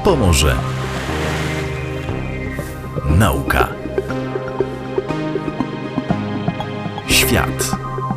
pomoże. Nauka. Świat.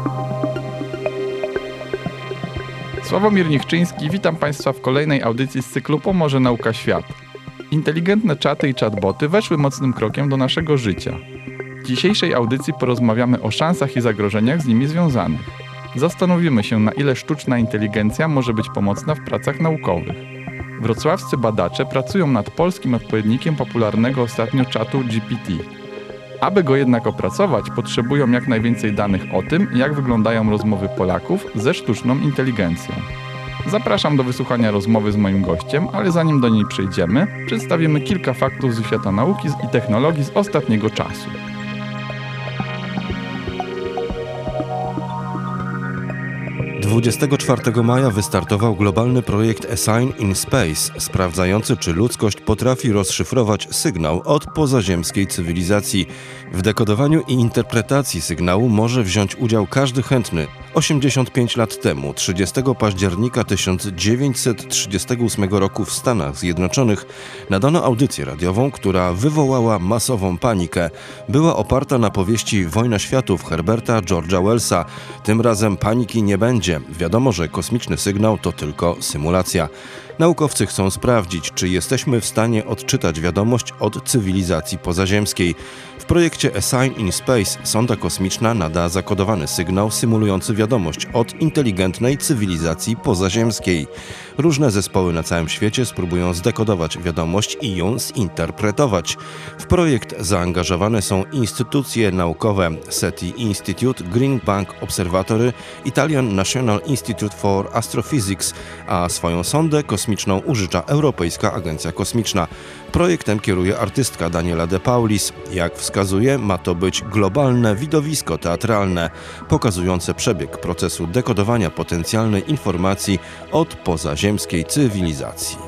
Sławomir Nichczyński, witam Państwa w kolejnej audycji z cyklu Pomoże Nauka Świat. Inteligentne czaty i chatboty weszły mocnym krokiem do naszego życia. W dzisiejszej audycji porozmawiamy o szansach i zagrożeniach z nimi związanych. Zastanowimy się, na ile sztuczna inteligencja może być pomocna w pracach naukowych. Wrocławscy badacze pracują nad polskim odpowiednikiem popularnego ostatnio czatu GPT. Aby go jednak opracować, potrzebują jak najwięcej danych o tym, jak wyglądają rozmowy Polaków ze sztuczną inteligencją. Zapraszam do wysłuchania rozmowy z moim gościem, ale zanim do niej przejdziemy, przedstawimy kilka faktów ze świata nauki i technologii z ostatniego czasu. 24 maja wystartował globalny projekt A Sign in Space, sprawdzający, czy ludzkość potrafi rozszyfrować sygnał od pozaziemskiej cywilizacji. W dekodowaniu i interpretacji sygnału może wziąć udział każdy chętny. 85 lat temu, 30 października 1938 roku w Stanach Zjednoczonych, nadano audycję radiową, która wywołała masową panikę. Była oparta na powieści Wojna światów Herberta George'a Wellsa. Tym razem paniki nie będzie. Wiadomo, że kosmiczny sygnał to tylko symulacja. Naukowcy chcą sprawdzić, czy jesteśmy w stanie odczytać wiadomość od cywilizacji pozaziemskiej. W projekcie A Sign in Space sonda kosmiczna nada zakodowany sygnał symulujący wiadomość od inteligentnej cywilizacji pozaziemskiej. Różne zespoły na całym świecie spróbują zdekodować wiadomość i ją zinterpretować. W projekt zaangażowane są instytucje naukowe SETI Institute, Green Bank Observatory, Italian National Institute for Astrophysics, a swoją sondę kosmiczną użycza Europejska Agencja Kosmiczna. Projektem kieruje artystka Daniela De Paulis. Jak wskazuje, ma to być globalne widowisko teatralne, pokazujące przebieg procesu dekodowania potencjalnej informacji od pozaziemskiej cywilizacji.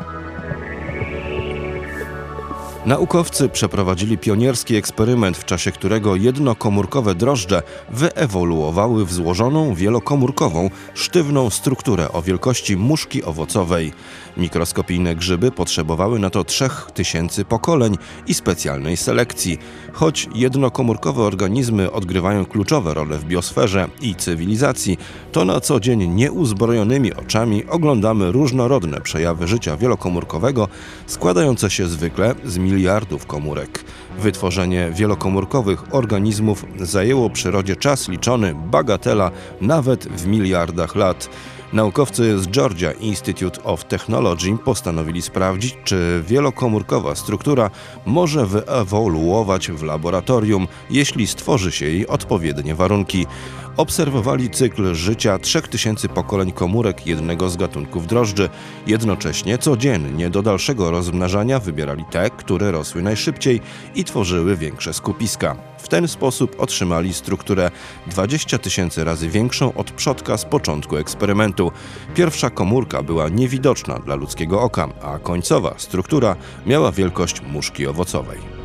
Naukowcy przeprowadzili pionierski eksperyment, w czasie którego jednokomórkowe drożdże wyewoluowały w złożoną, wielokomórkową, sztywną strukturę o wielkości muszki owocowej. Mikroskopijne grzyby potrzebowały na to 3000 pokoleń i specjalnej selekcji. Choć jednokomórkowe organizmy odgrywają kluczowe role w biosferze i cywilizacji, to na co dzień nieuzbrojonymi oczami oglądamy różnorodne przejawy życia wielokomórkowego, składające się zwykle z miliardów komórek. Wytworzenie wielokomórkowych organizmów zajęło przyrodzie czas liczony, bagatela, nawet w miliardach lat. Naukowcy z Georgia Institute of Technology postanowili sprawdzić, czy wielokomórkowa struktura może wyewoluować w laboratorium, jeśli stworzy się jej odpowiednie warunki. Obserwowali cykl życia 3000 pokoleń komórek jednego z gatunków drożdży. Jednocześnie codziennie do dalszego rozmnażania wybierali te, które rosły najszybciej i tworzyły większe skupiska. W ten sposób otrzymali strukturę 20 000 razy większą od przodka z początku eksperymentu. Pierwsza komórka była niewidoczna dla ludzkiego oka, a końcowa struktura miała wielkość muszki owocowej.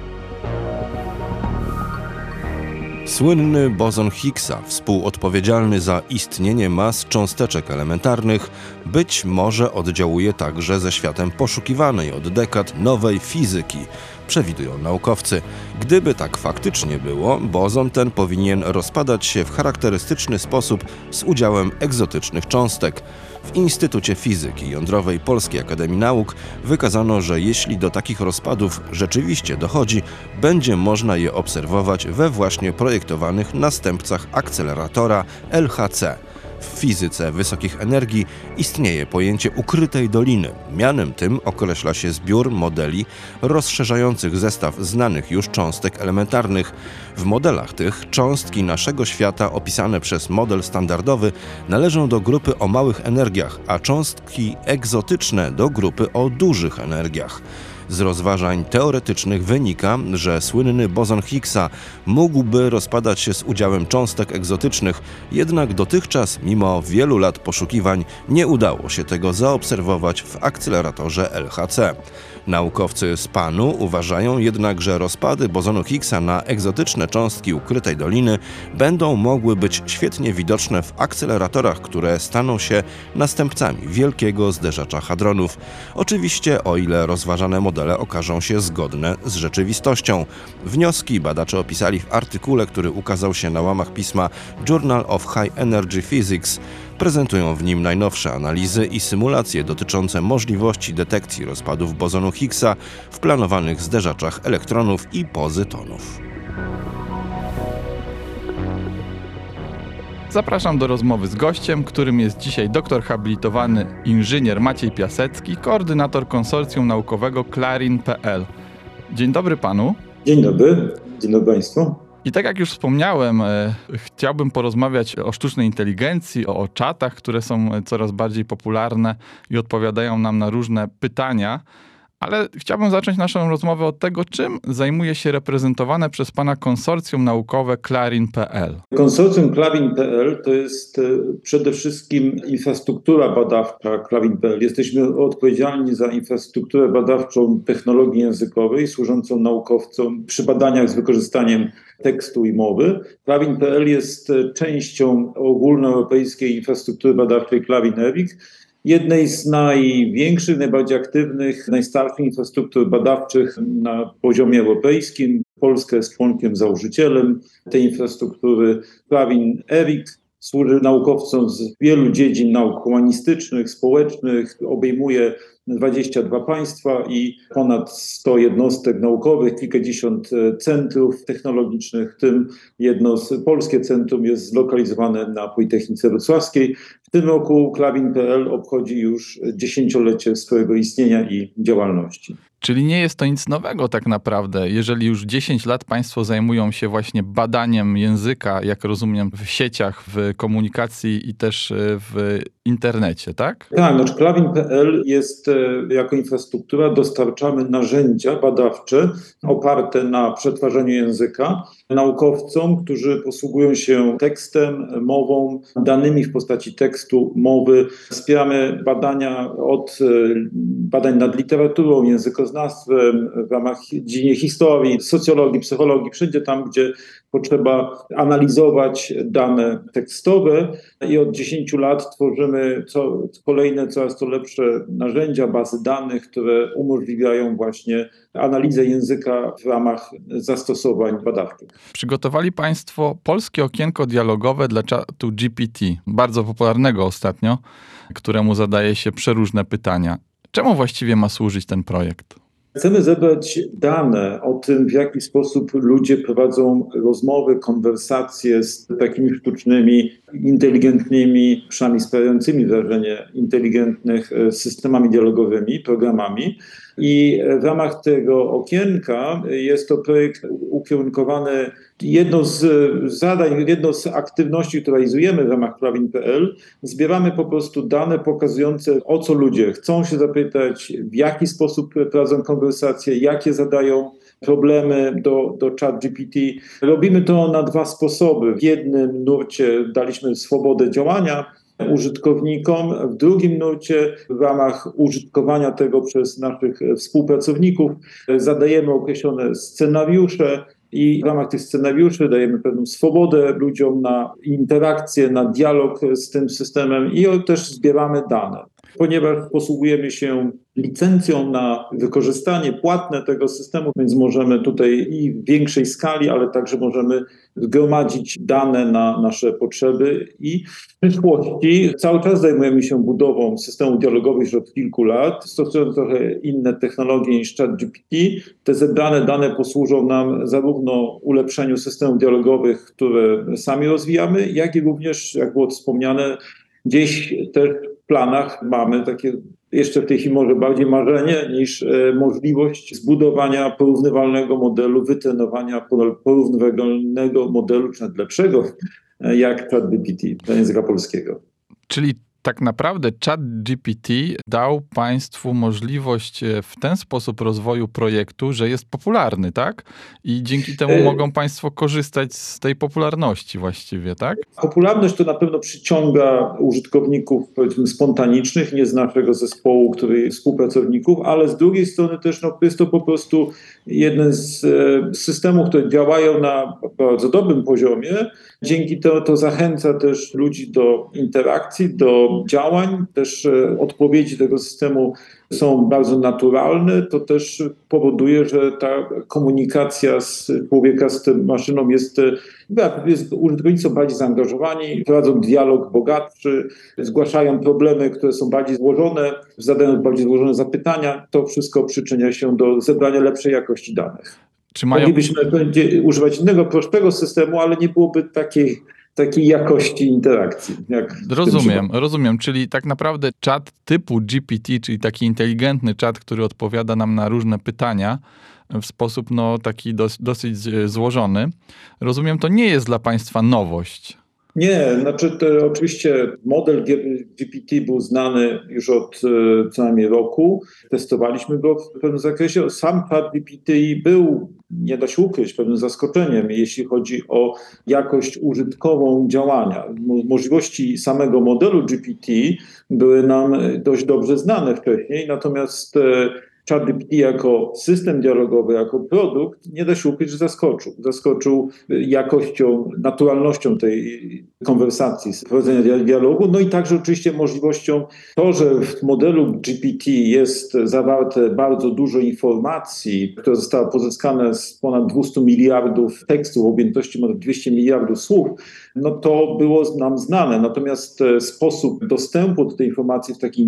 Słynny bozon Higgsa, współodpowiedzialny za istnienie mas cząsteczek elementarnych, być może oddziałuje także ze światem poszukiwanej od dekad nowej fizyki, przewidują naukowcy. Gdyby tak faktycznie było, bozon ten powinien rozpadać się w charakterystyczny sposób z udziałem egzotycznych cząstek. W Instytucie Fizyki Jądrowej Polskiej Akademii Nauk wykazano, że jeśli do takich rozpadów rzeczywiście dochodzi, będzie można je obserwować we właśnie projektowanych następcach akceleratora LHC. W fizyce wysokich energii istnieje pojęcie ukrytej doliny. Mianem tym określa się zbiór modeli rozszerzających zestaw znanych już cząstek elementarnych. W modelach tych cząstki naszego świata opisane przez model standardowy należą do grupy o małych energiach, a cząstki egzotyczne do grupy o dużych energiach. Z rozważań teoretycznych wynika, że słynny bozon Higgsa mógłby rozpadać się z udziałem cząstek egzotycznych, jednak dotychczas, mimo wielu lat poszukiwań, nie udało się tego zaobserwować w akceleratorze LHC. Naukowcy z PAN-u uważają jednak, że rozpady bozonu Higgsa na egzotyczne cząstki ukrytej doliny będą mogły być świetnie widoczne w akceleratorach, które staną się następcami wielkiego zderzacza hadronów. Oczywiście o ile rozważane modele okażą się zgodne z rzeczywistością. Wnioski badacze opisali w artykule, który ukazał się na łamach pisma Journal of High Energy Physics. Prezentują w nim najnowsze analizy i symulacje dotyczące możliwości detekcji rozpadów bozonu Higgsa w planowanych zderzaczach elektronów i pozytonów. Zapraszam do rozmowy z gościem, którym jest dzisiaj doktor habilitowany inżynier Maciej Piasecki, koordynator konsorcjum naukowego Clarin.pl. Dzień dobry panu. Dzień dobry Państwu. I tak jak już wspomniałem, chciałbym porozmawiać o sztucznej inteligencji, o czatach, które są coraz bardziej popularne i odpowiadają nam na różne pytania. Ale chciałbym zacząć naszą rozmowę od tego, czym zajmuje się reprezentowane przez pana konsorcjum naukowe Clarin.pl. Konsorcjum Clarin.pl to jest przede wszystkim infrastruktura badawcza Clarin.pl. Jesteśmy odpowiedzialni za infrastrukturę badawczą technologii językowej służącą naukowcom przy badaniach z wykorzystaniem tekstu i mowy. Clarin.pl jest częścią ogólnoeuropejskiej infrastruktury badawczej Clarin-ERIC, jednej z największych, najbardziej aktywnych, najstarszych infrastruktur badawczych na poziomie europejskim. Polska jest członkiem założycielem tej infrastruktury. Clarin-ERIC służy naukowcom z wielu dziedzin nauk humanistycznych, społecznych, obejmuje 22 państwa i ponad 100 jednostek naukowych, kilkadziesiąt centrów technologicznych, w tym polskie centrum jest zlokalizowane na Politechnice Wrocławskiej. W tym roku Clarin.pl obchodzi już 10-lecie swojego istnienia i działalności. Czyli nie jest to nic nowego tak naprawdę, jeżeli już 10 lat państwo zajmują się właśnie badaniem języka, jak rozumiem, w sieciach, w komunikacji i też w internecie, tak? Tak, znaczy Clarin.pl jest jako infrastruktura, dostarczamy narzędzia badawcze oparte na przetwarzaniu języka naukowcom, którzy posługują się tekstem, mową, danymi w postaci tekstu, mowy. Wspieramy badania od badań nad literaturą, językoznawstwem, w ramach dziedzinie historii, socjologii, psychologii, wszędzie tam, gdzie potrzeba analizować dane tekstowe i od 10 lat tworzymy kolejne, coraz to lepsze narzędzia, bazy danych, które umożliwiają właśnie analizę języka w ramach zastosowań badawczych. Przygotowali państwo polskie okienko dialogowe dla czatu GPT, bardzo popularnego ostatnio, któremu zadaje się przeróżne pytania. Czemu właściwie ma służyć ten projekt? Chcemy zebrać dane o tym, w jaki sposób ludzie prowadzą rozmowy, konwersacje z takimi sztucznymi, inteligentnymi, przynajmniej sprawiającymi wrażenie inteligentnych systemami dialogowymi, programami. I w ramach tego okienka jest to projekt ukierunkowany, jedno z zadań, jedno z aktywności, które realizujemy w ramach Clarin.pl, zbieramy po prostu dane pokazujące, o co ludzie chcą się zapytać, w jaki sposób prowadzą konwersacje, jakie zadają problemy do ChatGPT. Robimy to na 2 sposoby. W jednym nurcie daliśmy swobodę działania użytkownikom, w drugim nurcie w ramach użytkowania tego przez naszych współpracowników zadajemy określone scenariusze i w ramach tych scenariuszy dajemy pewną swobodę ludziom na interakcję, na dialog z tym systemem i też zbieramy dane. Ponieważ posługujemy się licencją na wykorzystanie płatne tego systemu, więc możemy tutaj i w większej skali, ale także możemy zgromadzić dane na nasze potrzeby i w przyszłości cały czas zajmujemy się budową systemów dialogowych już od kilku lat, stosując trochę inne technologie niż ChatGPT. Te zebrane dane posłużą nam zarówno ulepszeniu systemów dialogowych, które sami rozwijamy, jak i również, jak było wspomniane, gdzieś też w planach mamy takie jeszcze w tej chwili może bardziej marzenie niż możliwość zbudowania porównywalnego modelu, wytrenowania porównywalnego modelu, czy nawet lepszego, jak ChatGPT dla języka polskiego. Czyli Tak naprawdę ChatGPT dał Państwu możliwość w ten sposób rozwoju projektu, że jest popularny, tak? I dzięki temu mogą Państwo korzystać z tej popularności właściwie, tak? Popularność to na pewno przyciąga użytkowników, powiedzmy, spontanicznych, nie z naszego zespołu, współpracowników, ale z drugiej strony też jest to po prostu jeden z systemów, które działają na bardzo dobrym poziomie. Dzięki to zachęca też ludzi do interakcji, do działań. Też odpowiedzi tego systemu są bardzo naturalne. To też powoduje, że ta komunikacja z człowieka z tą maszyną użytkownicy są bardziej zaangażowani, prowadzą dialog bogatszy, zgłaszają problemy, które są bardziej złożone, zadają bardziej złożone zapytania. To wszystko przyczynia się do zebrania lepszej jakości danych. Moglibyśmy używać innego, prostszego systemu, ale nie byłoby takiej jakości interakcji. Rozumiem. Czyli tak naprawdę czat typu GPT, czyli taki inteligentny czat, który odpowiada nam na różne pytania w sposób taki dosyć złożony. Rozumiem, to nie jest dla Państwa nowość. Nie, oczywiście model GPT był znany już od co najmniej roku. Testowaliśmy go w pewnym zakresie. Sam ChatGPT był, nie da się ukryć, pewnym zaskoczeniem, jeśli chodzi o jakość użytkową działania. Możliwości samego modelu GPT były nam dość dobrze znane wcześniej, natomiast ChatGPT jako system dialogowy, jako produkt, nie da się ukryć, że zaskoczył. Zaskoczył jakością, naturalnością tej konwersacji, prowadzenia dialogu, no i także oczywiście możliwością to, że w modelu GPT jest zawarte bardzo dużo informacji, która została pozyskana z ponad 200 miliardów tekstów, objętości ponad 200 miliardów słów, no to było nam znane. Natomiast sposób dostępu do tej informacji w takim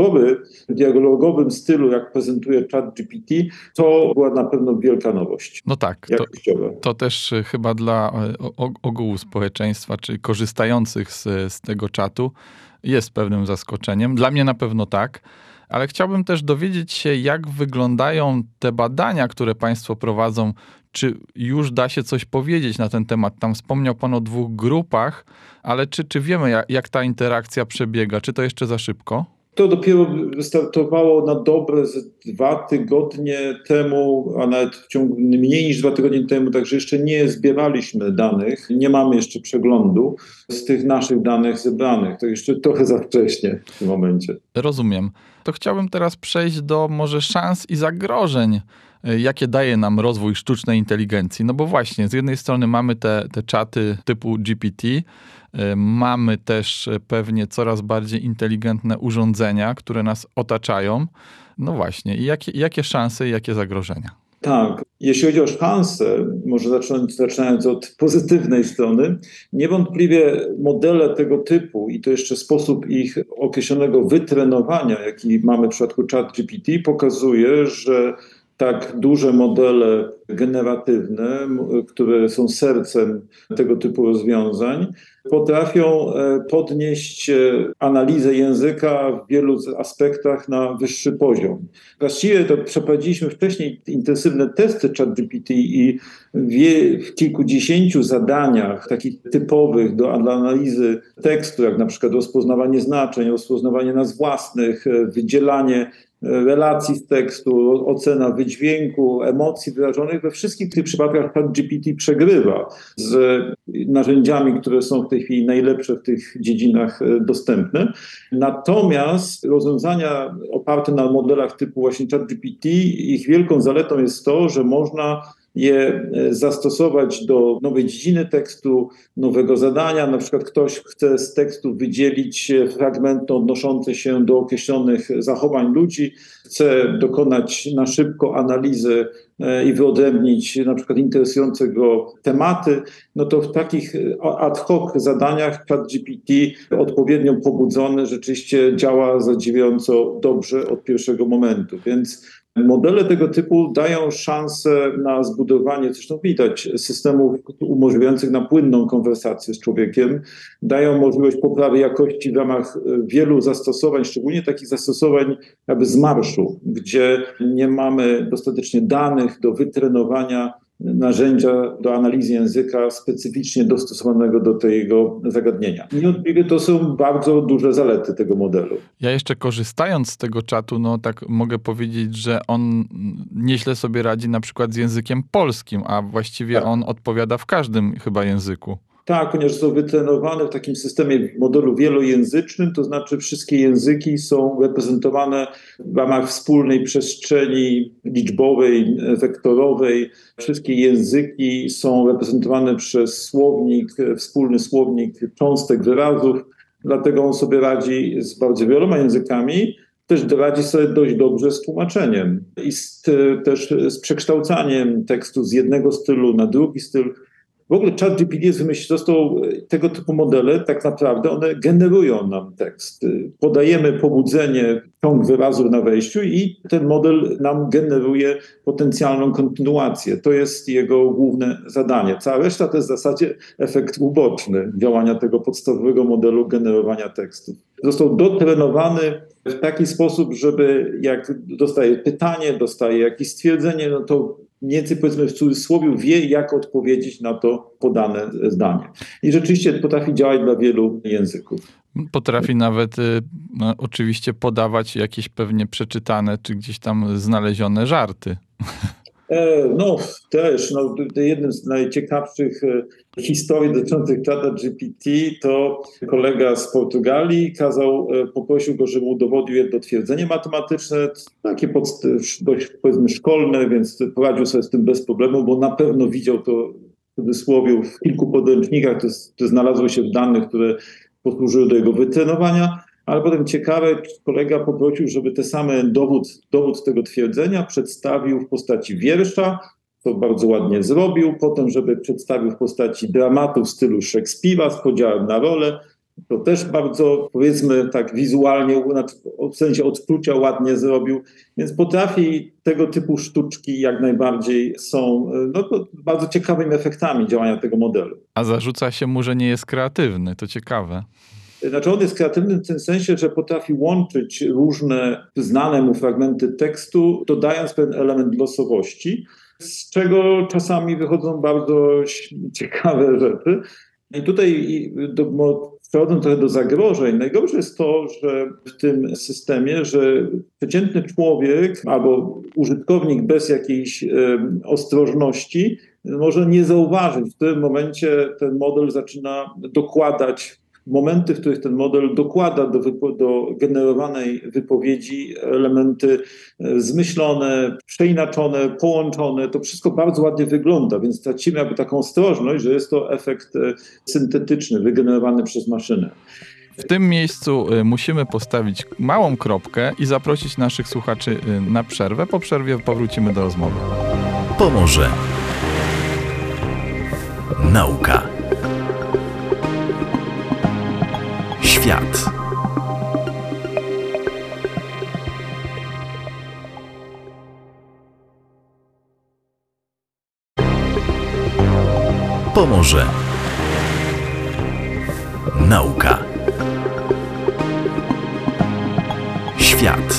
dialogowym stylu, jak prezentuje ChatGPT, to była na pewno wielka nowość. No tak, to też chyba dla ogółu społeczeństwa, czy korzystających z tego czatu jest pewnym zaskoczeniem. Dla mnie na pewno tak. Ale chciałbym też dowiedzieć się, jak wyglądają te badania, które Państwo prowadzą. Czy już da się coś powiedzieć na ten temat? Tam wspomniał Pan o 2 grupach, ale czy wiemy, jak ta interakcja przebiega? Czy to jeszcze za szybko? To dopiero wystartowało na dobre 2 tygodnie temu, a nawet w ciągu mniej niż 2 tygodnie temu, także jeszcze nie zbieraliśmy danych, nie mamy jeszcze przeglądu z tych naszych danych zebranych. To jeszcze trochę za wcześnie w tym momencie. Rozumiem. To chciałbym teraz przejść do może szans i zagrożeń, jakie daje nam rozwój sztucznej inteligencji. No bo właśnie, z jednej strony mamy te czaty typu GPT, mamy też pewnie coraz bardziej inteligentne urządzenia, które nas otaczają. No właśnie, i jakie szanse i jakie zagrożenia? Tak, jeśli chodzi o szanse, może zaczynając od pozytywnej strony, niewątpliwie modele tego typu i to jeszcze sposób ich określonego wytrenowania, jaki mamy w przypadku ChatGPT, pokazuje, że tak duże modele generatywne, które są sercem tego typu rozwiązań, potrafią podnieść analizę języka w wielu aspektach na wyższy poziom. Właściwie to przeprowadziliśmy wcześniej intensywne testy ChatGPT i w kilkudziesięciu zadaniach takich typowych dla analizy tekstu, jak na przykład rozpoznawanie znaczeń, rozpoznawanie nazw własnych, wydzielanie relacji z tekstu, ocena wydźwięku, emocji wyrażonych. We wszystkich tych przypadkach ChatGPT przegrywa z narzędziami, które są w tej chwili najlepsze w tych dziedzinach dostępne. Natomiast rozwiązania oparte na modelach typu właśnie ChatGPT, ich wielką zaletą jest to, że można je zastosować do nowej dziedziny tekstu, nowego zadania. Na przykład ktoś chce z tekstu wydzielić fragmenty odnoszące się do określonych zachowań ludzi, chce dokonać na szybko analizy i wyodrębnić na przykład interesujące go tematy, no to w takich ad hoc zadaniach ChatGPT odpowiednio pobudzony rzeczywiście działa zadziwiająco dobrze od pierwszego momentu. Więc modele tego typu dają szansę na zbudowanie, zresztą widać, systemów umożliwiających na płynną konwersację z człowiekiem, dają możliwość poprawy jakości w ramach wielu zastosowań, szczególnie takich zastosowań jakby z marszu, gdzie nie mamy dostatecznie danych do wytrenowania narzędzia do analizy języka specyficznie dostosowanego do tego zagadnienia. Niewątpliwie to są bardzo duże zalety tego modelu. Ja jeszcze korzystając z tego czatu, no tak mogę powiedzieć, że on nieźle sobie radzi na przykład z językiem polskim, a właściwie on odpowiada w każdym chyba języku. Tak, ponieważ są wytrenowane w takim systemie modelu wielojęzycznym, to znaczy wszystkie języki są reprezentowane w ramach wspólnej przestrzeni liczbowej, wektorowej. Wszystkie języki są reprezentowane przez słownik, wspólny słownik cząstek wyrazów, dlatego on sobie radzi z bardzo wieloma językami. Też radzi sobie dość dobrze z tłumaczeniem i też z przekształcaniem tekstu z jednego stylu na drugi styl. W ogóle ChatGPT został tego typu modele, tak naprawdę one generują nam tekst. Podajemy pobudzenie, ciąg wyrazów na wejściu i ten model nam generuje potencjalną kontynuację. To jest jego główne zadanie. Cała reszta to jest w zasadzie efekt uboczny działania tego podstawowego modelu generowania tekstów. Został dotrenowany w taki sposób, żeby jak dostaje pytanie, dostaje jakieś stwierdzenie, no to mniej więcej, powiedzmy w cudzysłowie, wie, jak odpowiedzieć na to podane zdanie. I rzeczywiście potrafi działać dla wielu języków. Potrafi nawet oczywiście podawać jakieś pewnie przeczytane, czy gdzieś tam znalezione żarty. No też, jednym z najciekawszych historii dotyczących ChatGPT to kolega z Portugalii poprosił go, żeby udowodnił jedno twierdzenie matematyczne, takie dość powiedzmy szkolne, więc poradził sobie z tym bez problemu, bo na pewno widział to w cudzysłowie w kilku podręcznikach, to znalazło się w danych, które posłużyły do jego wytrenowania. Ale potem ciekawe, kolega poprosił, żeby ten sam dowód tego twierdzenia przedstawił w postaci wiersza, to bardzo ładnie zrobił. Potem, żeby przedstawił w postaci dramatu w stylu Szekspira z podziałem na role, to też bardzo, powiedzmy tak wizualnie, w sensie odczucia ładnie zrobił. Więc potrafi tego typu sztuczki jak najbardziej są bardzo ciekawymi efektami działania tego modelu. A zarzuca się mu, że nie jest kreatywny, to ciekawe. Znaczy on jest kreatywny w tym sensie, że potrafi łączyć różne znane mu fragmenty tekstu, dodając pewien element losowości, z czego czasami wychodzą bardzo ciekawe rzeczy. I tutaj przechodząc trochę do zagrożeń, najgorsze jest to, że w tym systemie, że przeciętny człowiek albo użytkownik bez jakiejś ostrożności może nie zauważyć. W tym momencie ten model zaczyna dokładać momenty, w których ten model dokłada do generowanej wypowiedzi elementy zmyślone, przeinaczone, połączone. To wszystko bardzo ładnie wygląda, więc tracimy jakby taką ostrożność, że jest to efekt syntetyczny, wygenerowany przez maszynę. W tym miejscu musimy postawić małą kropkę i zaprosić naszych słuchaczy na przerwę. Po przerwie powrócimy do rozmowy. Pomoże nauka. Świat. Pomoże nauka. Świat.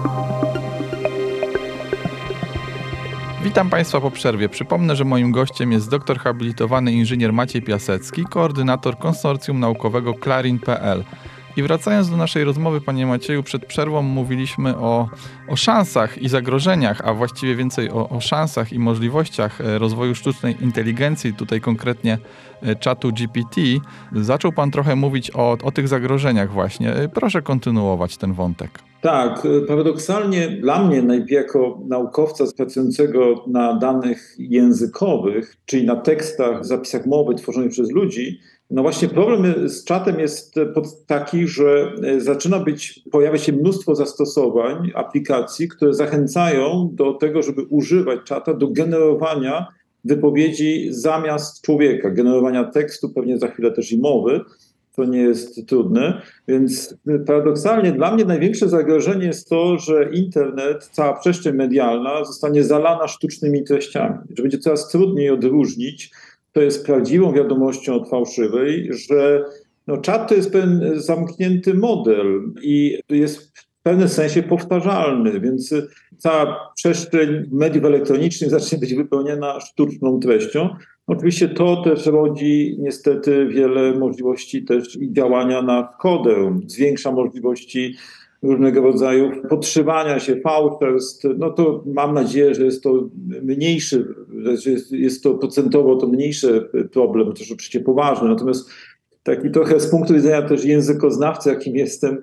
Witam Państwa po przerwie. Przypomnę, że moim gościem jest doktor habilitowany inżynier Maciej Piasecki, koordynator konsorcjum naukowego Clarin.pl. I wracając do naszej rozmowy, panie Macieju, przed przerwą mówiliśmy o szansach i zagrożeniach, a właściwie więcej o szansach i możliwościach rozwoju sztucznej inteligencji, tutaj konkretnie czatu GPT. Zaczął pan trochę mówić o tych zagrożeniach właśnie. Proszę kontynuować ten wątek. Tak, paradoksalnie dla mnie jako naukowca pracującego na danych językowych, czyli na tekstach, zapisach mowy tworzonych przez ludzi, no właśnie problem z czatem jest taki, że pojawia się mnóstwo zastosowań, aplikacji, które zachęcają do tego, żeby używać czata do generowania wypowiedzi zamiast człowieka, generowania tekstu, pewnie za chwilę też i mowy. To nie jest trudne, więc paradoksalnie dla mnie największe zagrożenie jest to, że internet, cała przestrzeń medialna zostanie zalana sztucznymi treściami, że będzie coraz trudniej odróżnić, to jest prawdziwą wiadomością od fałszywej, że czat to jest pewien zamknięty model i jest pewnym sensie powtarzalny, więc cała przestrzeń mediów elektronicznych zacznie być wypełniona sztuczną treścią. Oczywiście to też rodzi niestety wiele możliwości też i działania na szkodę, zwiększa możliwości różnego rodzaju podszywania się, fałszerstw. No to mam nadzieję, że jest to mniejszy, że jest to procentowo to mniejszy problem, też oczywiście poważny. Natomiast taki trochę z punktu widzenia też językoznawcy, jakim jestem,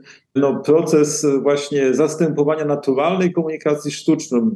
proces właśnie zastępowania naturalnej komunikacji sztuczną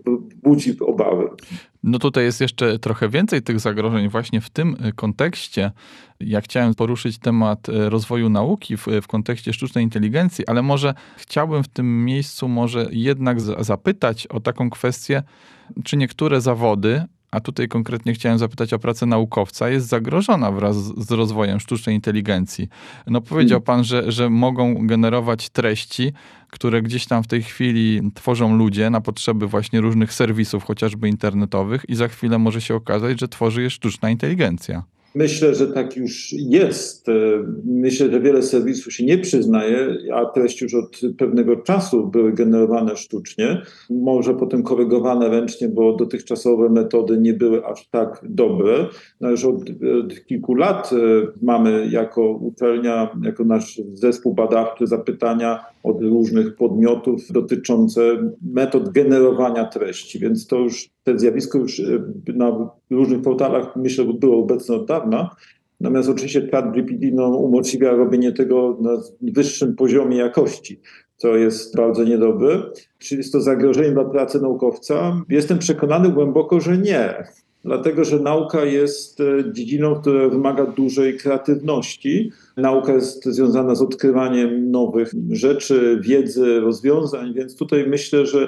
budzi obawy. No tutaj jest jeszcze trochę więcej tych zagrożeń właśnie w tym kontekście. Ja chciałem poruszyć temat rozwoju nauki w kontekście sztucznej inteligencji, ale może chciałbym w tym miejscu może jednak zapytać o taką kwestię, czy niektóre zawody, a tutaj konkretnie chciałem zapytać o pracę naukowca, jest zagrożona wraz z rozwojem sztucznej inteligencji. No powiedział pan, że mogą generować treści, które gdzieś tam w tej chwili tworzą ludzie na potrzeby właśnie różnych serwisów, chociażby internetowych, i za chwilę może się okazać, że tworzy je sztuczna inteligencja. Myślę, że tak już jest. Myślę, że wiele serwisów się nie przyznaje, a treści już od pewnego czasu były generowane sztucznie, może potem korygowane ręcznie, bo dotychczasowe metody nie były aż tak dobre. No już od kilku lat mamy jako uczelnia, jako nasz zespół badawczy zapytania od różnych podmiotów dotyczące metod generowania treści, więc to zjawisko już na różnych portalach, myślę, było obecne od dawna. Natomiast oczywiście ChatGPT umożliwia robienie tego na wyższym poziomie jakości, co jest bardzo niedobre. Czy jest to zagrożenie dla pracy naukowca? Jestem przekonany głęboko, że nie. Dlatego, że nauka jest dziedziną, która wymaga dużej kreatywności. Nauka jest związana z odkrywaniem nowych rzeczy, wiedzy, rozwiązań, więc tutaj myślę, że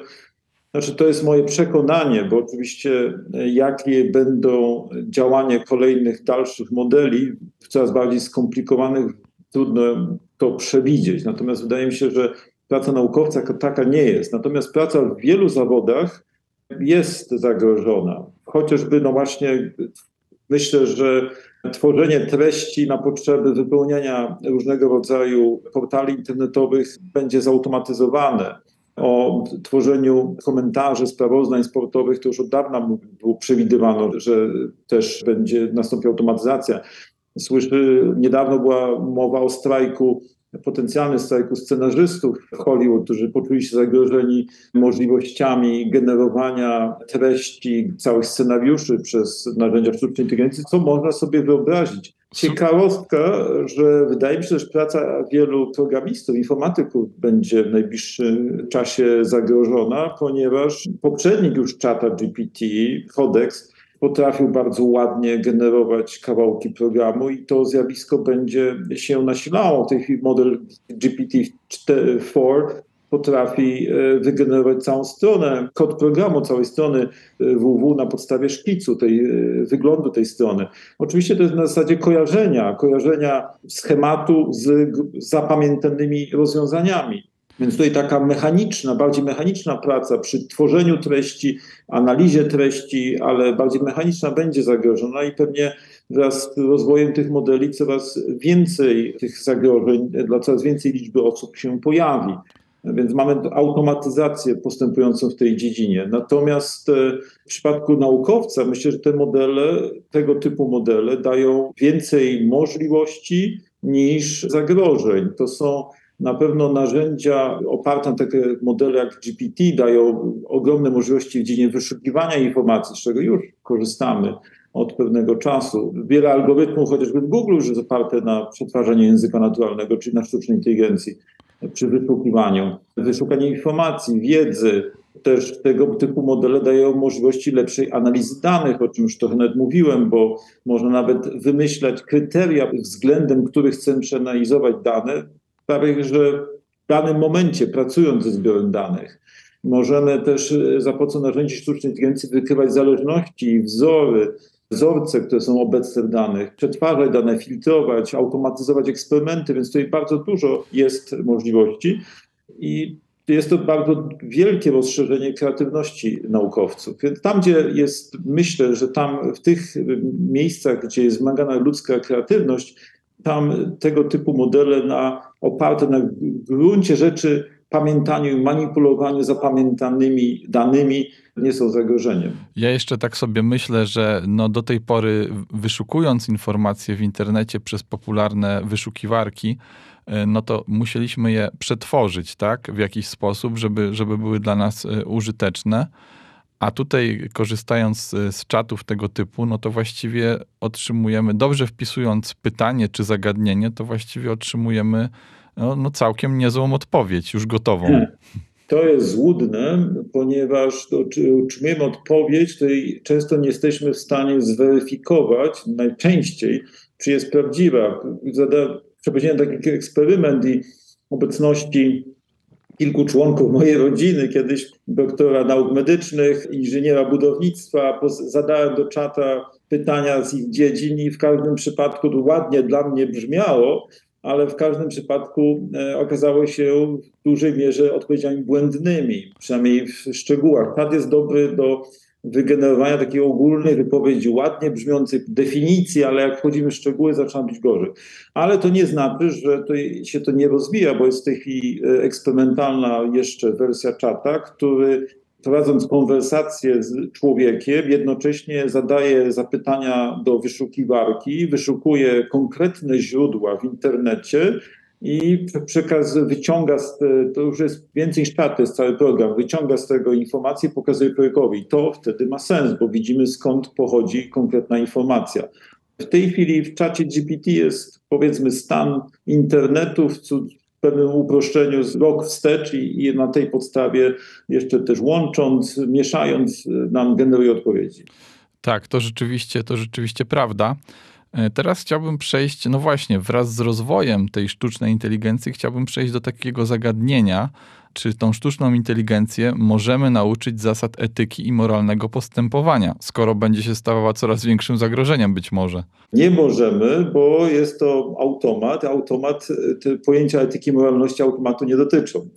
to jest moje przekonanie, bo oczywiście jakie będą działania kolejnych, dalszych modeli, coraz bardziej skomplikowanych, trudno to przewidzieć. Natomiast wydaje mi się, że praca naukowca jako taka nie jest. Natomiast praca w wielu zawodach jest zagrożona. Chociażby właśnie myślę, że tworzenie treści na potrzeby wypełniania różnego rodzaju portali internetowych będzie zautomatyzowane. O tworzeniu komentarzy, sprawozdań sportowych to już od dawna przewidywano, że też nastąpi automatyzacja. Niedawno była mowa o potencjalnym strajku scenarzystów w Hollywood, którzy poczuli się zagrożeni możliwościami generowania treści, całych scenariuszy przez narzędzia sztucznej inteligencji, co można sobie wyobrazić. Ciekawostka, że wydaje mi się, że praca wielu programistów, informatyków będzie w najbliższym czasie zagrożona, ponieważ poprzednik już ChatGPT, Codex, potrafił bardzo ładnie generować kawałki programu i to zjawisko będzie się nasilało. W tej chwili model GPT-4 potrafi wygenerować całą stronę, kod programu całej strony www na podstawie szkicu, wyglądu tej strony. Oczywiście to jest na zasadzie kojarzenia schematu z zapamiętanymi rozwiązaniami. Więc tutaj taka bardziej mechaniczna praca przy tworzeniu treści, analizie treści, ale bardziej mechaniczna będzie zagrożona i pewnie wraz z rozwojem tych modeli coraz więcej tych zagrożeń dla coraz więcej liczby osób się pojawi. Więc mamy automatyzację postępującą w tej dziedzinie. Natomiast w przypadku naukowca myślę, że tego typu modele dają więcej możliwości niż zagrożeń. To są na pewno narzędzia oparte na takie modele jak GPT dają ogromne możliwości w dziedzinie wyszukiwania informacji, z czego już korzystamy od pewnego czasu. Wiele algorytmów, chociażby w Google, już jest oparte na przetwarzaniu języka naturalnego, czyli na sztucznej inteligencji przy wyszukiwaniu. Wyszukanie informacji, wiedzy, też tego typu modele dają możliwości lepszej analizy danych, o czym już trochę nawet mówiłem, bo można nawet wymyślać kryteria, względem których chcemy przeanalizować dane, prawie że w danym momencie, pracując ze zbiorem danych. Możemy też za pomocą narzędzi sztucznej inteligencji wykrywać zależności, wzorce, które są obecne w danych, przetwarzać dane, filtrować, automatyzować eksperymenty, więc tutaj bardzo dużo jest możliwości i jest to bardzo wielkie rozszerzenie kreatywności naukowców. Więc tam, gdzie myślę, że tam w tych miejscach, gdzie jest wymagana ludzka kreatywność, tam tego typu modele oparte na gruncie rzeczy pamiętaniu i manipulowaniu zapamiętanymi danymi nie są zagrożeniem. Ja jeszcze tak sobie myślę, że do tej pory wyszukując informacje w internecie przez popularne wyszukiwarki, to musieliśmy je przetworzyć, tak, w jakiś sposób, żeby były dla nas użyteczne. A tutaj korzystając z czatów tego typu, to właściwie otrzymujemy, dobrze wpisując pytanie czy zagadnienie, to właściwie otrzymujemy całkiem niezłą odpowiedź, już gotową. To jest złudne, ponieważ otrzymujemy odpowiedź, której często nie jesteśmy w stanie zweryfikować, najczęściej, czy jest prawdziwa. Przeprowadziłem taki eksperyment i w obecności kilku członków mojej rodziny, kiedyś doktora nauk medycznych, inżyniera budownictwa, zadałem do czata pytania z ich dziedzin i w każdym przypadku to ładnie dla mnie brzmiało, ale w każdym przypadku okazało się w dużej mierze odpowiedziami błędnymi, przynajmniej w szczegółach. Czat jest dobry do wygenerowania takiej ogólnej wypowiedzi, ładnie brzmiących definicji, ale jak wchodzimy w szczegóły, zaczyna być gorzej. Ale to nie znaczy, że się to nie rozwija, bo jest w tej chwili eksperymentalna jeszcze wersja czata, który prowadząc konwersację z człowiekiem, jednocześnie zadaje zapytania do wyszukiwarki, wyszukuje konkretne źródła w internecie i wyciąga, to już jest więcej niż czat, to jest cały program, wyciąga z tego informacje, pokazuje człowiekowi. To wtedy ma sens, bo widzimy skąd pochodzi konkretna informacja. W tej chwili w czacie GPT jest powiedzmy stan internetu w pewnym uproszczeniu z rok wstecz i na tej podstawie jeszcze też łącząc, mieszając nam generuje odpowiedzi. Tak, to rzeczywiście prawda. Teraz chciałbym przejść, właśnie wraz z rozwojem tej sztucznej inteligencji chciałbym przejść do takiego zagadnienia, czy tą sztuczną inteligencję możemy nauczyć zasad etyki i moralnego postępowania, skoro będzie się stawała coraz większym zagrożeniem być może. Nie możemy, bo jest to automat. Te pojęcia etyki i moralności automatu nie dotyczą.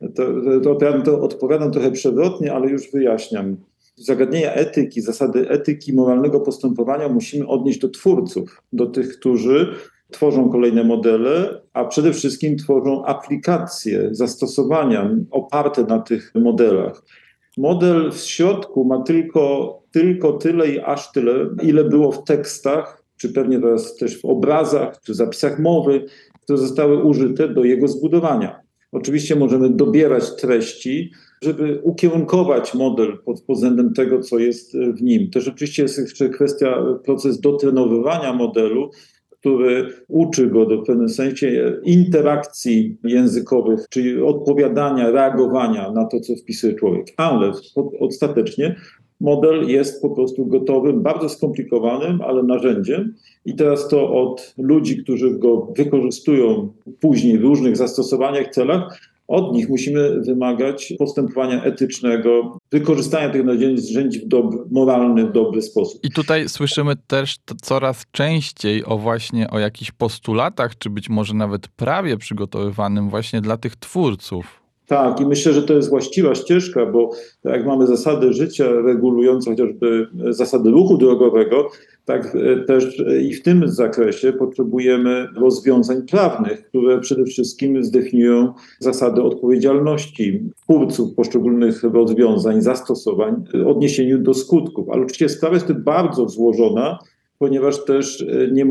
To odpowiadam trochę przewrotnie, ale już wyjaśniam. Zagadnienia etyki, zasady etyki i moralnego postępowania musimy odnieść do twórców, do tych, którzy tworzą kolejne modele, a przede wszystkim tworzą aplikacje, zastosowania oparte na tych modelach. Model w środku ma tylko tyle i aż tyle, ile było w tekstach, czy pewnie teraz też w obrazach, czy zapisach mowy, które zostały użyte do jego zbudowania. Oczywiście możemy dobierać treści, żeby ukierunkować model pod względem tego, co jest w nim. Też oczywiście jest jeszcze proces dotrenowywania modelu, który uczy go w pewnym sensie interakcji językowych, czyli odpowiadania, reagowania na to, co wpisuje człowiek. Ale ostatecznie model jest po prostu gotowym, bardzo skomplikowanym, ale narzędziem. I teraz to od ludzi, którzy go wykorzystują później w różnych zastosowaniach, celach, od nich musimy wymagać postępowania etycznego, wykorzystania tych narzędzi w moralny, dobry sposób. I tutaj słyszymy też coraz częściej o jakichś postulatach, czy być może nawet prawie przygotowywanym właśnie dla tych twórców. Tak, i myślę, że to jest właściwa ścieżka, bo tak jak mamy zasady życia regulujące chociażby zasady ruchu drogowego, tak też i w tym zakresie potrzebujemy rozwiązań prawnych, które przede wszystkim zdefiniują zasady odpowiedzialności twórców poszczególnych rozwiązań, zastosowań w odniesieniu do skutków. Ale oczywiście sprawa jest bardzo złożona, ponieważ też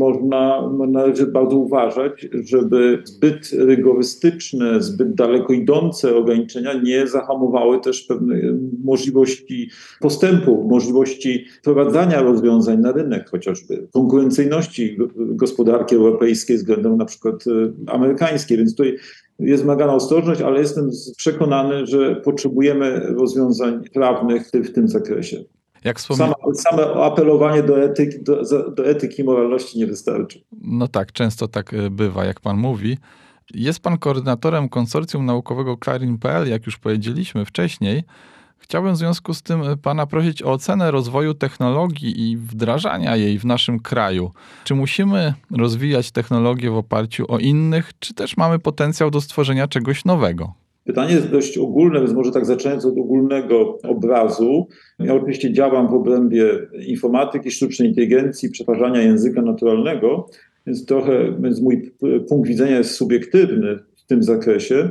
należy bardzo uważać, żeby zbyt rygorystyczne, zbyt daleko idące ograniczenia nie zahamowały też pewnej możliwości postępu, możliwości wprowadzania rozwiązań na rynek, chociażby konkurencyjności gospodarki europejskiej względem na przykład amerykańskiej. Więc tutaj jest wymagana ostrożność, ale jestem przekonany, że potrzebujemy rozwiązań prawnych w tym zakresie. Same apelowanie do etyki i moralności nie wystarczy. No tak, często tak bywa, jak pan mówi. Jest pan koordynatorem konsorcjum naukowego Clarin.pl, jak już powiedzieliśmy wcześniej. Chciałbym w związku z tym pana prosić o ocenę rozwoju technologii i wdrażania jej w naszym kraju. Czy musimy rozwijać technologię w oparciu o innych, czy też mamy potencjał do stworzenia czegoś nowego? Pytanie jest dość ogólne, więc może tak zaczynając od ogólnego obrazu. Ja oczywiście działam w obrębie informatyki, sztucznej inteligencji, przetwarzania języka naturalnego, więc mój punkt widzenia jest subiektywny w tym zakresie.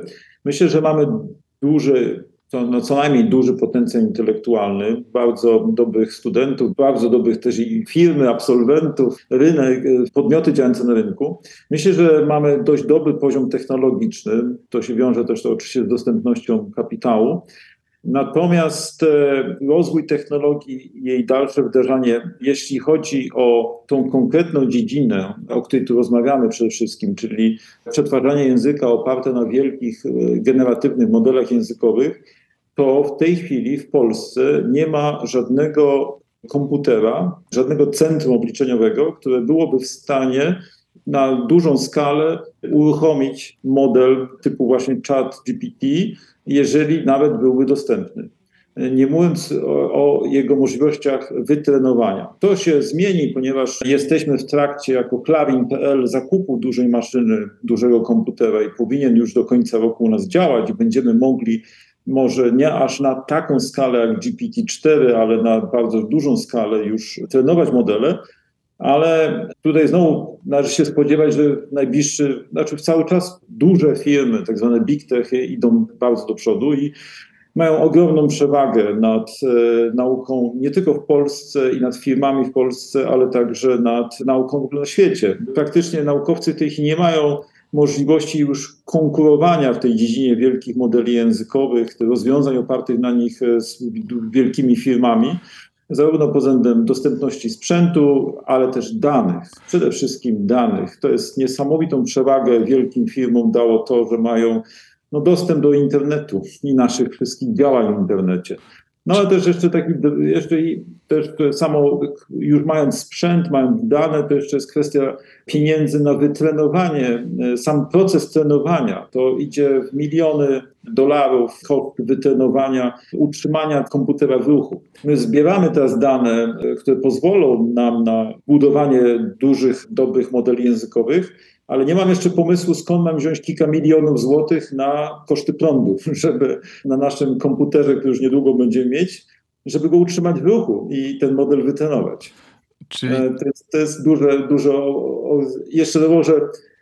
Myślę, że mamy co najmniej duży potencjał intelektualny, bardzo dobrych studentów, bardzo dobrych też i firmy, absolwentów, rynek, podmioty działające na rynku. Myślę, że mamy dość dobry poziom technologiczny. To się wiąże też oczywiście z dostępnością kapitału. Natomiast rozwój technologii i jej dalsze wdrażanie, jeśli chodzi o tą konkretną dziedzinę, o której tu rozmawiamy przede wszystkim, czyli przetwarzanie języka oparte na wielkich, generatywnych modelach językowych, to w tej chwili w Polsce nie ma żadnego komputera, żadnego centrum obliczeniowego, które byłoby w stanie na dużą skalę uruchomić model typu właśnie ChatGPT, jeżeli nawet byłby dostępny. Nie mówiąc o jego możliwościach wytrenowania. To się zmieni, ponieważ jesteśmy w trakcie jako Clarin.pl zakupu dużej maszyny, dużego komputera i powinien już do końca roku u nas działać i będziemy mogli może nie aż na taką skalę jak GPT-4, ale na bardzo dużą skalę już trenować modele. Ale tutaj znowu należy się spodziewać, że cały czas duże firmy, tak zwane big techy, idą bardzo do przodu i mają ogromną przewagę nad nauką nie tylko w Polsce i nad firmami w Polsce, ale także nad nauką na świecie. Praktycznie naukowcy w tej chwili nie mają możliwości już konkurowania w tej dziedzinie wielkich modeli językowych, rozwiązań opartych na nich z wielkimi firmami. Zarówno pod względem dostępności sprzętu, ale też danych. Przede wszystkim danych. To jest niesamowitą przewagę wielkim firmom dało to, że mają dostęp do internetu i naszych wszystkich działań w internecie. No ale też już mając sprzęt, mając dane, to jeszcze jest kwestia pieniędzy na wytrenowanie. Sam proces trenowania to idzie w miliony dolarów, koszt wytrenowania, utrzymania komputera w ruchu. My zbieramy teraz dane, które pozwolą nam na budowanie dużych, dobrych modeli językowych, ale nie mam jeszcze pomysłu, skąd mam wziąć kilka milionów złotych na koszty prądu, żeby na naszym komputerze, który już niedługo będziemy mieć, żeby go utrzymać w ruchu i ten model wytrenować. Czyli... To jest dużo. Jeszcze dołożę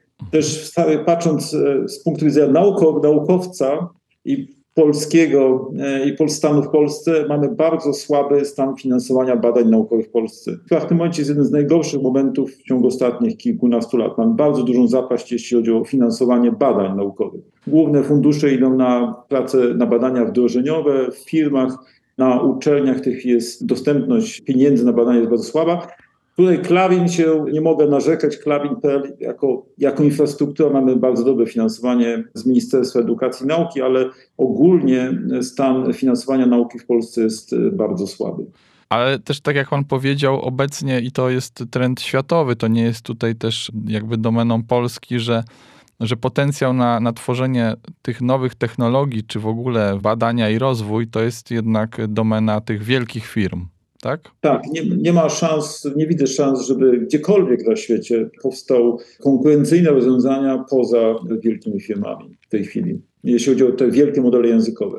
też patrząc z punktu widzenia naukowca i polskiego i stanu w Polsce, mamy bardzo słaby stan finansowania badań naukowych w Polsce. Chyba w tym momencie jest jeden z najgorszych momentów w ciągu ostatnich kilkunastu lat. Mamy bardzo dużą zapaść, jeśli chodzi o finansowanie badań naukowych. Główne fundusze idą na pracę, na badania wdrożeniowe w firmach, na uczelniach w tej chwili jest dostępność pieniędzy na badania jest bardzo słaba. Tutaj Clarin nie mogę narzekać, Clarin.pl jako infrastruktura mamy bardzo dobre finansowanie z Ministerstwa Edukacji i Nauki, ale ogólnie stan finansowania nauki w Polsce jest bardzo słaby. Ale też tak jak pan powiedział obecnie i to jest trend światowy, to nie jest tutaj też jakby domeną Polski, że potencjał na tworzenie tych nowych technologii, czy w ogóle badania i rozwój, to jest jednak domena tych wielkich firm. Tak? Tak, nie ma szans, nie widzę szans, żeby gdziekolwiek na świecie powstały konkurencyjne rozwiązania poza wielkimi firmami w tej chwili, jeśli chodzi o te wielkie modele językowe.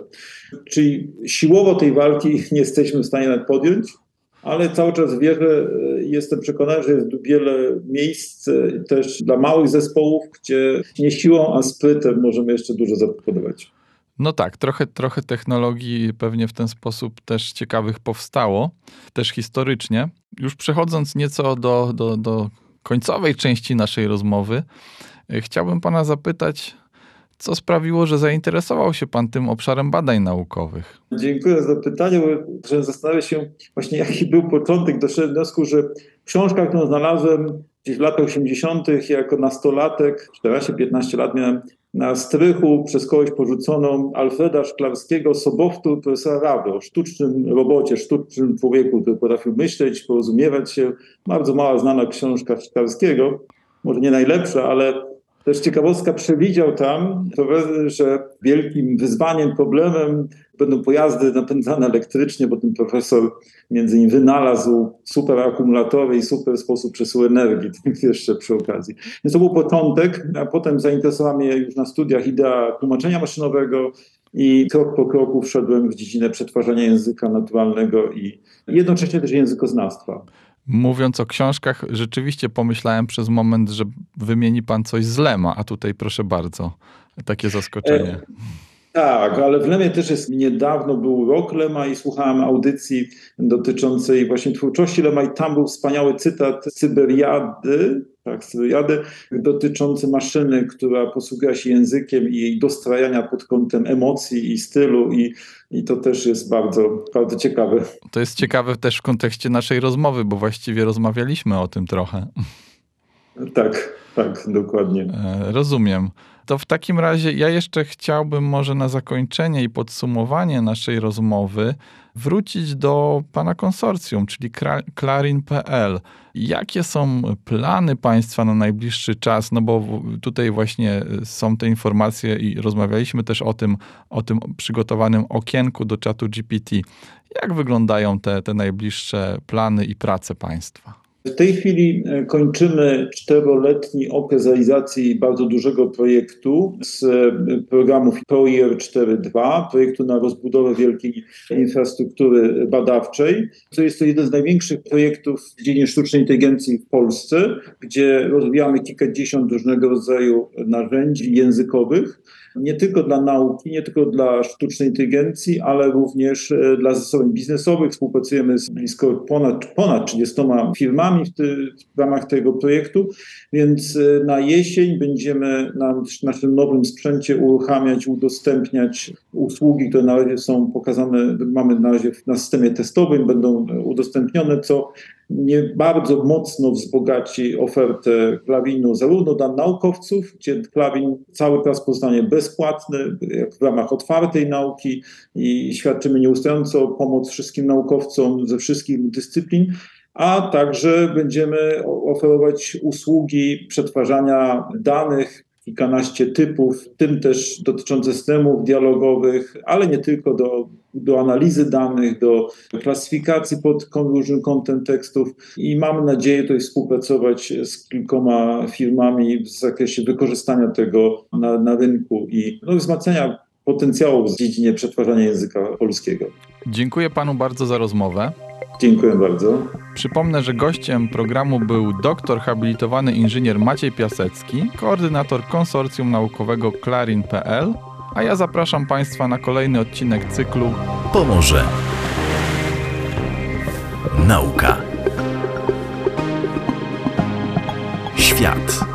Czyli siłowo tej walki nie jesteśmy w stanie nawet podjąć, ale cały czas jestem przekonany, że jest wiele miejsc też dla małych zespołów, gdzie nie siłą, a sprytem możemy jeszcze dużo zaproponować. No tak, trochę technologii pewnie w ten sposób też ciekawych powstało, też historycznie. Już przechodząc nieco do końcowej części naszej rozmowy, chciałbym pana zapytać, co sprawiło, że zainteresował się pan tym obszarem badań naukowych? Dziękuję za pytanie, bo zastanawiam się właśnie, jaki był początek. Doszedłem do wniosku, że książka, którą znalazłem gdzieś w latach 80. jako nastolatek, 14-15 lat miałem, na strychu przez kogoś porzuconą Alfreda Szklarskiego Sobowtór profesora Rawy o sztucznym robocie, sztucznym człowieku, który potrafił myśleć, porozumiewać się. Bardzo mała znana książka Szklarskiego, może nie najlepsza, ale też ciekawostka, przewidział tam, że wielkim wyzwaniem, problemem będą pojazdy napędzane elektrycznie, bo ten profesor między innymi wynalazł super akumulatory i super sposób przesyłu energii, jeszcze przy okazji. Więc to był początek, a potem zainteresowała mnie już na studiach idea tłumaczenia maszynowego i krok po kroku wszedłem w dziedzinę przetwarzania języka naturalnego i jednocześnie też językoznawstwa. Mówiąc o książkach, rzeczywiście pomyślałem przez moment, że wymieni pan coś z Lema, a tutaj proszę bardzo, takie zaskoczenie. Tak, ale w Lemie też niedawno był rok Lema i słuchałem audycji dotyczącej właśnie twórczości Lema i tam był wspaniały cytat z Cyberiady, dotyczący maszyny, która posługuje się językiem i jej dostrajania pod kątem emocji i stylu i to też jest bardzo, bardzo ciekawe. To jest ciekawe też w kontekście naszej rozmowy, bo właściwie rozmawialiśmy o tym trochę. Tak, dokładnie. Rozumiem. To w takim razie ja jeszcze chciałbym może na zakończenie i podsumowanie naszej rozmowy wrócić do pana konsorcjum, czyli Clarin.pl. Jakie są plany państwa na najbliższy czas? No bo tutaj właśnie są te informacje i rozmawialiśmy też o tym przygotowanym okienku do czatu GPT. Jak wyglądają te najbliższe plany i prace państwa? W tej chwili kończymy 4-letni okres realizacji bardzo dużego projektu z programów ProYear 4.2, projektu na rozbudowę wielkiej infrastruktury badawczej. Jest to jeden z największych projektów w dziedzinie sztucznej inteligencji w Polsce, gdzie rozwijamy kilkadziesiąt różnego rodzaju narzędzi językowych, nie tylko dla nauki, nie tylko dla sztucznej inteligencji, ale również dla zasobów biznesowych. Współpracujemy z blisko ponad 30 firmami w ramach tego projektu, więc na jesień będziemy na naszym nowym sprzęcie uruchamiać, udostępniać usługi, które na razie są pokazane, mamy na razie na systemie testowym, będą udostępnione, co nie bardzo mocno wzbogaci ofertę Clarinu zarówno dla naukowców, gdzie Clarin cały czas pozostanie bezpłatny, jak w ramach otwartej nauki i świadczymy nieustająco pomoc wszystkim naukowcom ze wszystkich dyscyplin, a także będziemy oferować usługi przetwarzania danych, kilkanaście typów, w tym też dotyczące systemów dialogowych, ale nie tylko do analizy danych, do klasyfikacji pod różnym kątem tekstów i mamy nadzieję tutaj współpracować z kilkoma firmami w zakresie wykorzystania tego na rynku i wzmacniania potencjału w dziedzinie przetwarzania języka polskiego. Dziękuję panu bardzo za rozmowę. Dziękuję bardzo. Przypomnę, że gościem programu był doktor habilitowany inżynier Maciej Piasecki, koordynator konsorcjum naukowego Clarin.pl, a ja zapraszam państwa na kolejny odcinek cyklu Pomoże nauka. Świat.